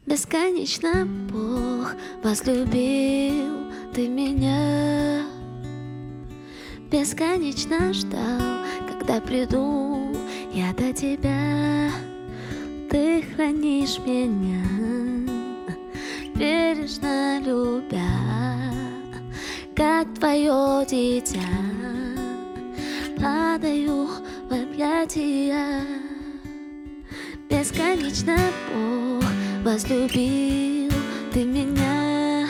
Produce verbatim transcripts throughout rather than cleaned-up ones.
Бесконечно Бог возлюбил ты меня. Бесконечно ждал, когда приду я до тебя. Ты хранишь меня, бережно любя, как твое дитя. Падаю в объятия. Бесконечно Бог возлюбил ты меня.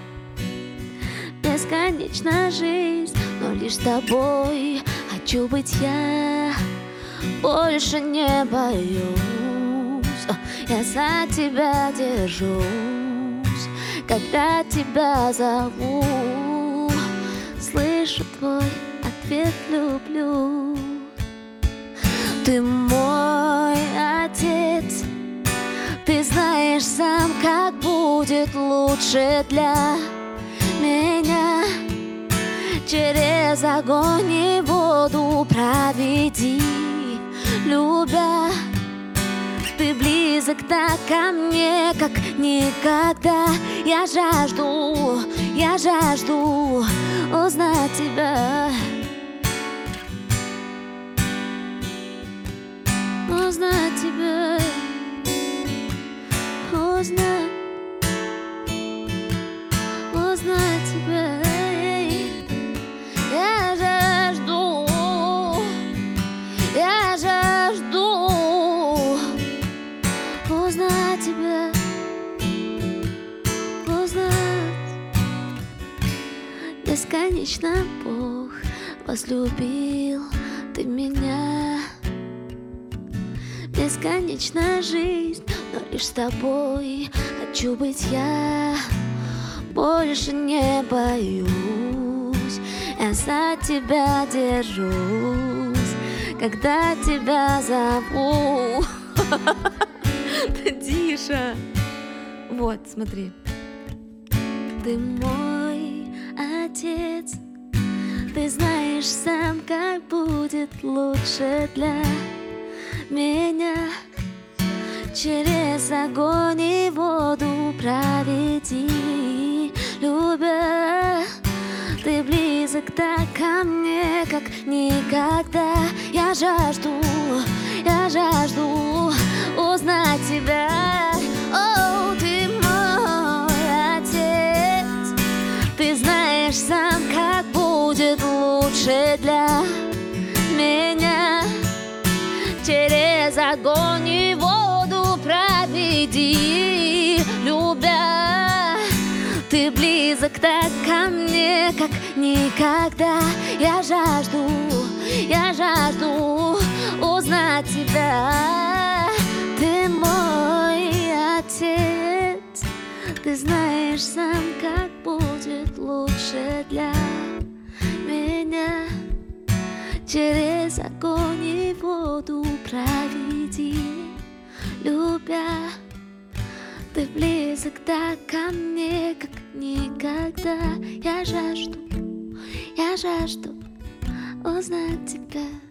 Бесконечна жизнь, но лишь с тобой хочу быть я. Больше не боюсь, я за тебя держусь, когда тебя зову. Слышу твой ответ: люблю. Ты мой отец, ты знаешь сам, как будет лучше для меня. Через огонь и воду проведи, любя. Ты близок так ко мне, как никогда. Я жажду, я жажду узнать тебя. Узнать тебя. Узнать, узнать тебя. Я жажду, я жажду узнать тебя, узнать. Бесконечно Бог возлюбил ты меня. Бесконечна жизнь, но лишь с тобой хочу быть я. Больше не боюсь, я за тебя держусь, когда тебя зову. Тише. Вот, смотри. Ты мой отец, ты знаешь сам, как будет лучше для меня. Через огонь и воду проведи, любя. Ты близок так ко мне, как никогда. Я жажду, я жажду узнать тебя. О, ты мой отец, ты знаешь сам, как будет лучше для меня. Через огонь и воду проведи, любя. Ты близок так ко мне, как никогда. Я жажду, я жажду узнать тебя. Ты мой отец, ты знаешь сам, как будет лучше для меня. Через огонь и воду проведи, любя. Ты близок так ко мне, как никогда. Я жажду, я жажду узнать тебя.